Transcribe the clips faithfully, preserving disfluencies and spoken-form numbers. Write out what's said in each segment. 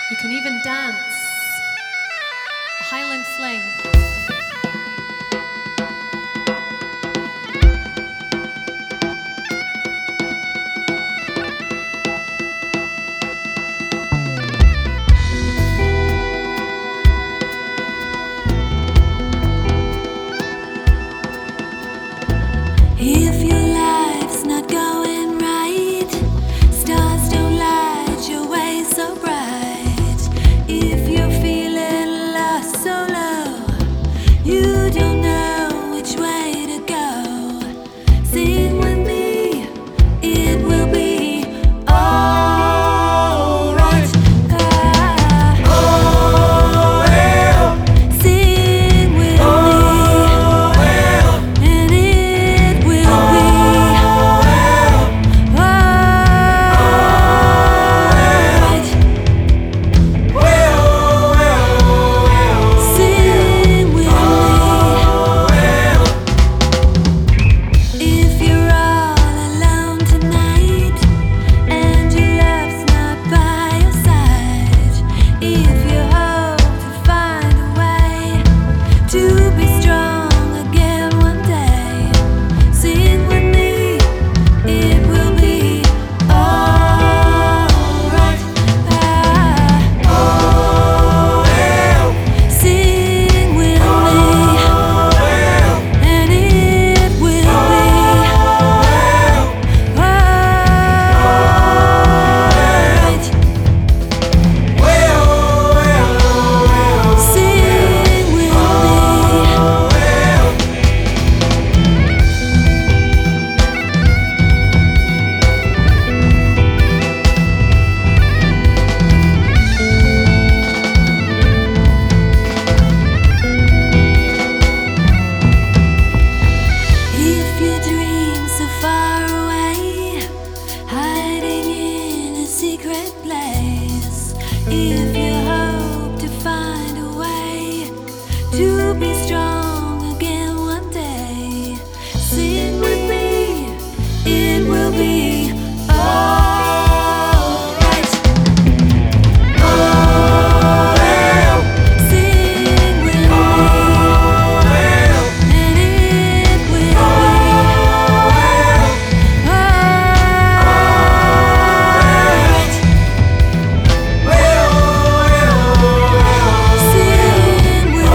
You can even dance. A Highland Fling. If your life's not going right, stars don't light your way so bright. If you're feeling lost so low, you don't know which way to go, sing with me, it will be alright. Ah, Oh, well, sing with oh, well, me, and it will be alright. well, well, Sing with me. oh, well. If you're all alone tonight and your love's not by your side, if you hope to find a way to be strong again one day, sing with me, it will be alright. Ah, Oh, well, sing with me, oh, well, and it will be alright. well, well, Sing with me. oh, well. If your dreams so far away, hiding in a secret place, if you hope to find a way to be strong again one day, sing with me, it will be alright. Sing with me, and it will be alright. Sing with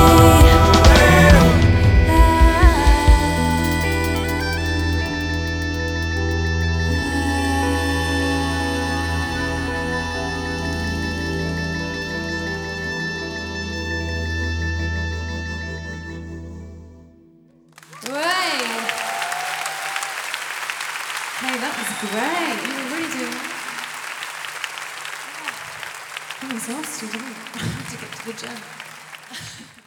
Hooray! Hey, that was great. You were really doing that. I'm exhausted, isn't it? to get to the gym.